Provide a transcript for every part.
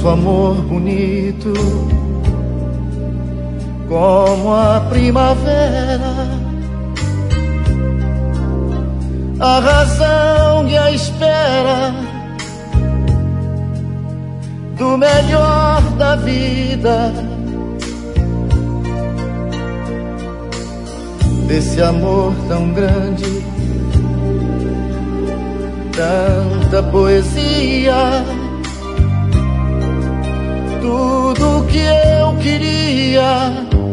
Nosso amor bonito como a primavera, a razão e a espera do melhor da vida, desse amor tão grande, tanta poesia, tudo que eu queria,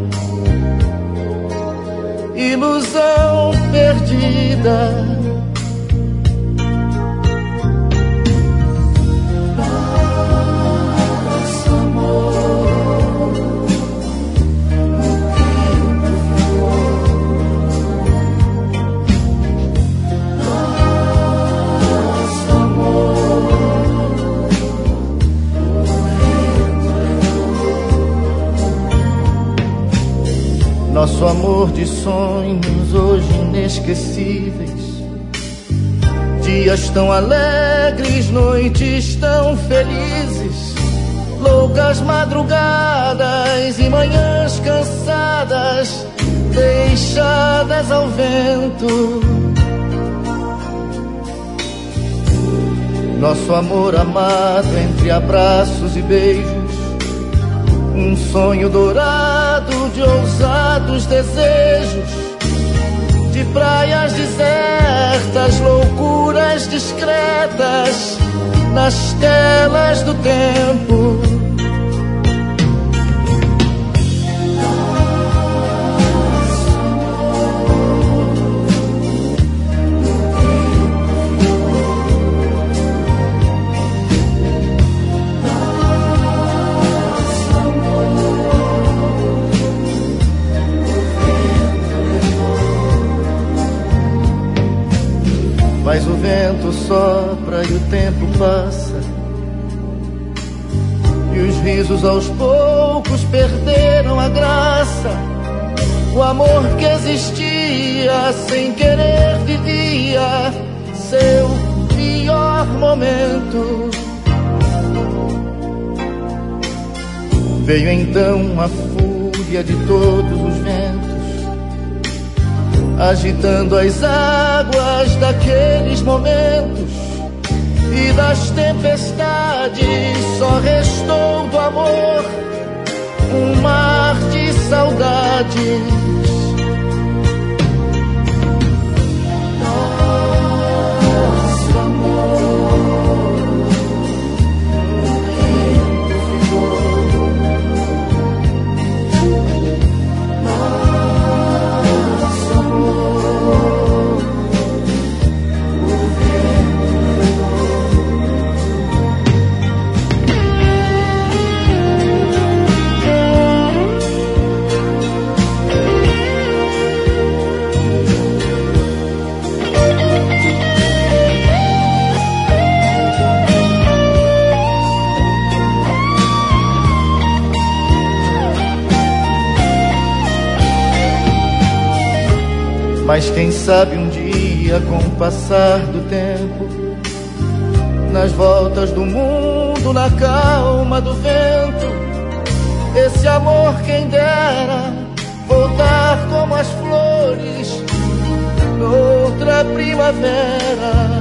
ilusão perdida. Nosso amor de sonhos hoje inesquecíveis, dias tão alegres, noites tão felizes, loucas madrugadas e manhãs cansadas, deixadas ao vento. Nosso amor amado entre abraços e beijos, um sonho dourado de ousados desejos, de praias desertas, loucuras discretas nas telas do tempo. Mas o vento sopra e o tempo passa, e os risos aos poucos perderam a graça. O amor que existia sem querer vivia seu pior momento. Veio então a fúria de todos os ventos, agitando as águas daqueles momentos, e das tempestades só restou do amor um mar de saudades. Nosso amor, o tempo ficou. Nosso amor, o vento Mas quem sabe um dia, com o passar do tempo, nas voltas do mundo, na calma do vento, esse amor quem dera voltar como as flores noutra primavera.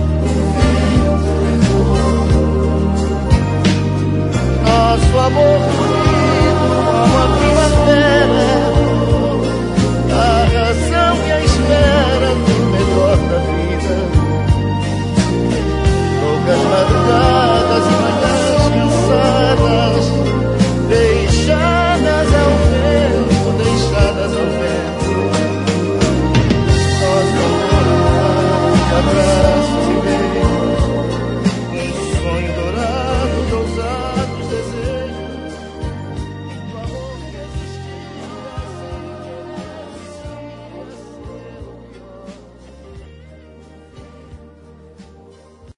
Nosso amor